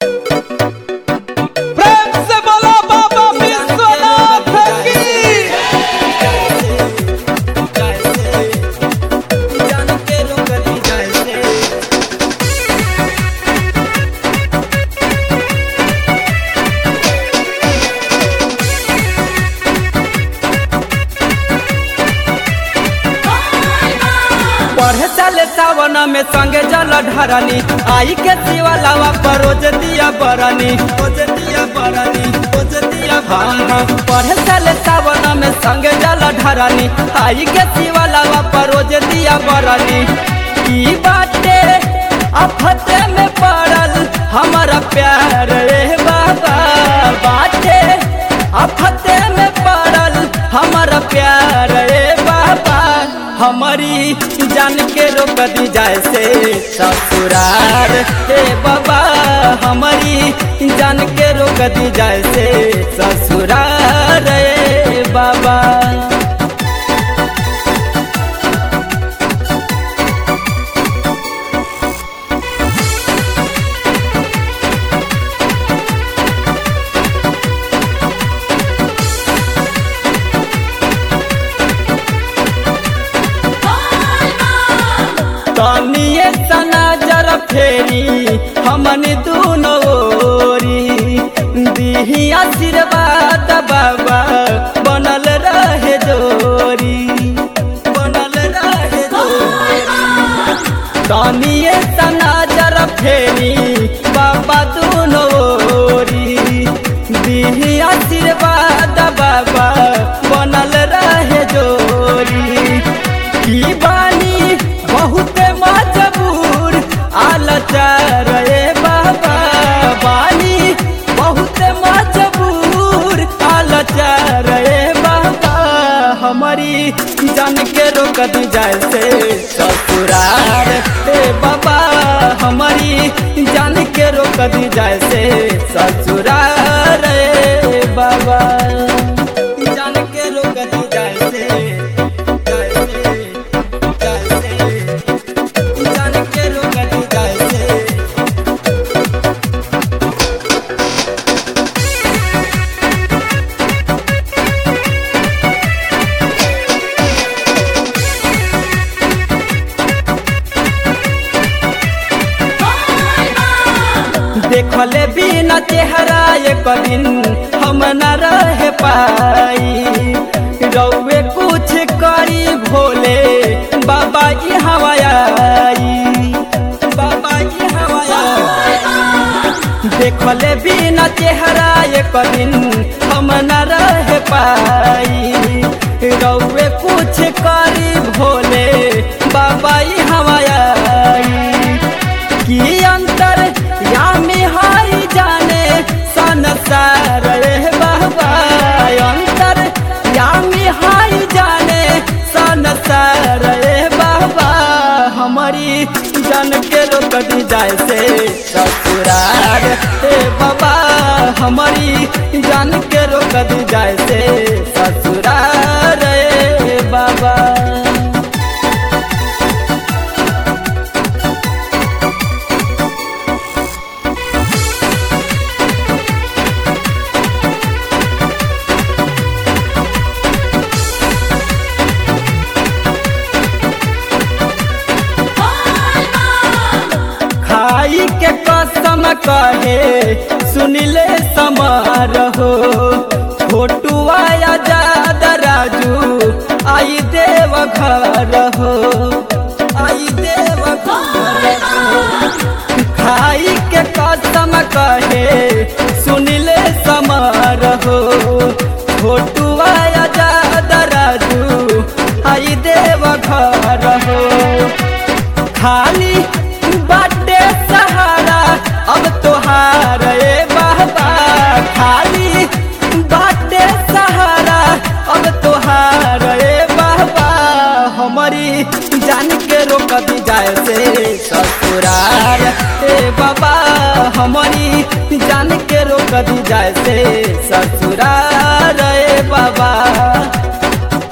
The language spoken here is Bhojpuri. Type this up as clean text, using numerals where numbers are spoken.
प्रेम से बोलो बाबा विश्वनाथ की। पढ़े चले सावन में संगे जल ढरनी आई के शिवलावा पर रोज दिया बरनी पढ़े चले सावन में संगे जल ढरनी आई के शिवलावा पर रोज दिया बरनी की बाटे आफते में पड़ल हमारा प्यार रे बाबा बाटे आफते में पड़ल हमारा प्यार रे बाबा हमारी जान के रोक दी जाए से ससुरार हे बाबा हमारी जान के रोक दी जाए से ससुरार रे बाबा। तनिए तना जरा फेरी हमनी दोनों ओरी दीही आशीर्वाद बाबा बनल रहे जोरी तनिए तना जरा फेरी बाबा दोनों ओरी दीही आशीर्वाद बाबा बनल रहे जोरी की बानी बहुत मजबूर आलचार रे बाबा बानी बहुत मजबूर आलचार रे बाबा हमारी जान के रोक दी जाए से ससुरार रे बाबा हमारी जान के रोक दी जाए से ससुरार रे बाबा जान के रोक दी जाए से देखले बिना चेहरा एक दिन हम न रह पाई रउए कुछ करी भोले बाबा की हवाई देखले बिना चेहरा एक दिन हम न रह पाई रउए कुछ करी भोले बाबा की हवाई की अंतर या मिहाई जाने संसार रे बाबा अंतर या मिहाई जाने संसार रे बाबा हमारी जान के रोक दी जाए से ससुरार रे बाबा हमारी जान के रोक दी जाए से ससुरार रे बाबा। खाई के कसम कहे सुनिले समारोह फोटुआ आजाद राजू आई देव घर हो खाई के कसम कहे सुनिले समारोह फोटुआ आजाद राजू आई देव घर हो खाली बाटे सहारा अब तोहार रे बाबा खाली बाटे सहारा अब तोहार रे बाबा हमारी जान के रोक दी जाए से ससुरार रे बाबा हमारी जान के रोक दी जाए से ससुरार रे बाबा।